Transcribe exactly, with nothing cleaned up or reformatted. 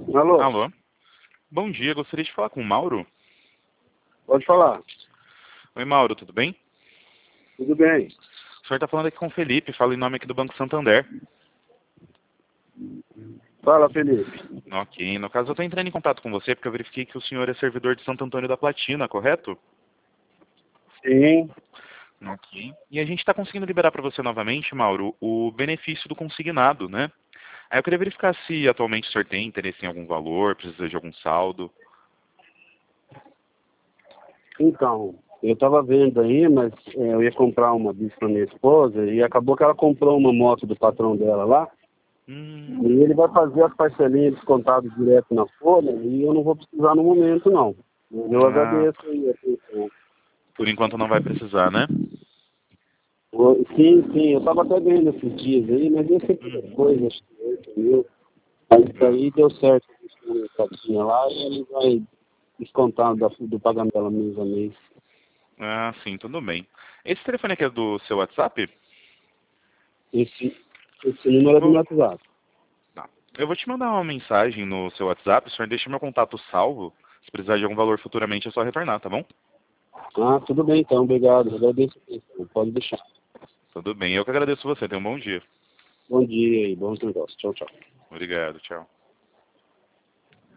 Alô? Alô? Bom dia, gostaria de falar com o Mauro. Pode falar. Oi, Mauro, tudo bem? Tudo bem. O senhor está falando aqui com o Felipe, falo em nome aqui do Banco Santander. Fala, Felipe. Ok, no caso eu estou entrando em contato com você porque eu verifiquei que o senhor é servidor de Santo Antônio da Platina, correto? Sim. Ok. E a gente está conseguindo liberar para você novamente, Mauro, o benefício do consignado, né? Aí eu queria verificar se atualmente o senhor tem interesse em algum valor, precisa de algum saldo. Então, eu estava vendo aí, mas é, eu ia comprar uma bis para minha esposa e acabou que ela comprou uma moto do patrão dela lá. Hum, E ele vai fazer as parcelinhas descontadas direto na folha e eu não vou precisar no momento, não. Eu ah, agradeço aí a atenção. por enquanto não vai precisar, né? Eu- Sim, sim, eu estava até vendo esses dias aí, mas eu sempre Uhum. coisa, acho que oito mil. Mas isso Ah, aí deu certo, a caixinha lá e ele vai descontar da- do pagamento dela mês a mês. ah, sim, tudo bem. Esse telefone aqui é do seu WhatsApp? Esse, esse número é do Vou, meu WhatsApp. tá. Eu vou te mandar uma mensagem no seu WhatsApp, o senhor deixa meu contato salvo. Se precisar de algum valor futuramente é só retornar, tá bom? Ah, tudo bem então, obrigado. Agradeço a atenção. Pode deixar. Tudo bem, eu que agradeço você, tenha um bom dia. Bom dia e bons negócios. Tchau, tchau. Obrigado, tchau.